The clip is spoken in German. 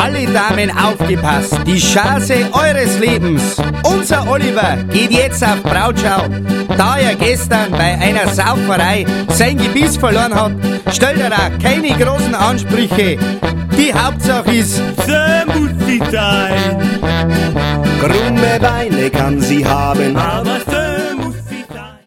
Alle Damen aufgepasst, die Chance eures Lebens. Unser Oliver geht jetzt auf Brautschau. Da er gestern bei einer Sauferei sein Gebiss verloren hat, stellt er auch keine großen Ansprüche. Die Hauptsache ist, so muss sie sein. Krumme Beine kann sie haben, Aber so